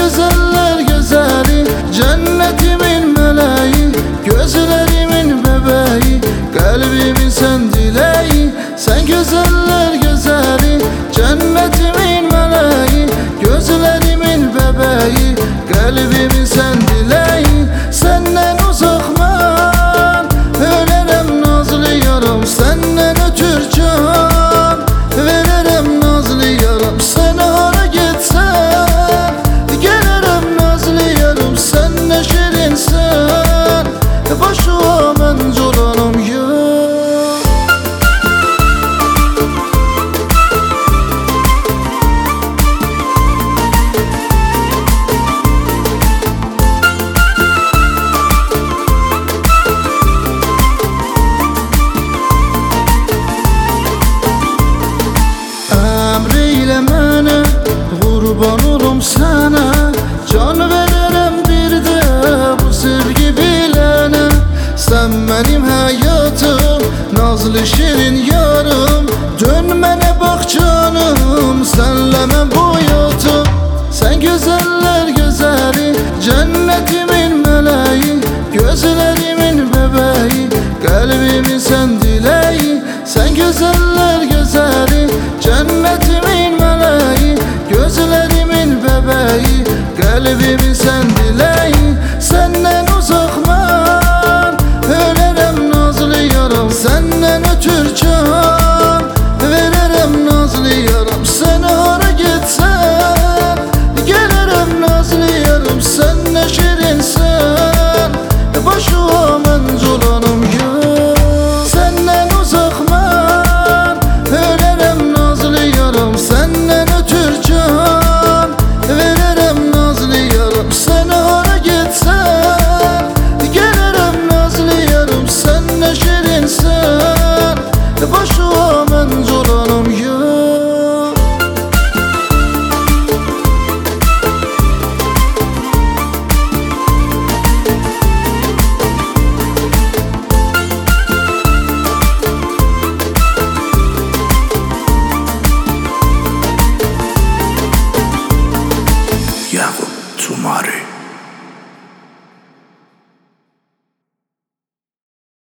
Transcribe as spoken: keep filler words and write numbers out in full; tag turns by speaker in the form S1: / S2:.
S1: güzeller güzeli, cennetimin meleği, gözlerimin bebeği, kalbimin sen dileği. Sen güzeller güzeli, cennetimin meleği, gözlerimin bebeği, kalbimin sen dileği. Senden uzakman ölerim nazlı yarım, senden ötür can veririm nazlı yarım. Sen hara gitsen gelirim nazlı yarım, sen ne şirinsen başıma ben colanım ya. Kurban olum sana, can veririm bir de bu sevgi bilene. Sen benim hayatım, nazlı şirin yarım, dönmene bak canım, senle ben bu hayatım. Sen güzeller güzeli, cennetimin meleği, gözlerimin bebeği, kalbimin sen dileği. Sen güzeller güzeli, cennetimin meleği, gözlerimin bebeği, kalbimin sen dileği. Senden uzakman ölerim nazlı yarım, senden ötür can veririm nazlı yarım. Sen hara gitsen gelirim nazlı yarım, sen ne şirinsen başıma ben colanım ya. Senden uzakman ölerim nazlı yarım, senden ötür can veririm nazlı yarım. Sen hara gitsen gelirim nazlı yarım, sen ne şirinsen başıma ben colanım ya.
S2: Yakup Tumari.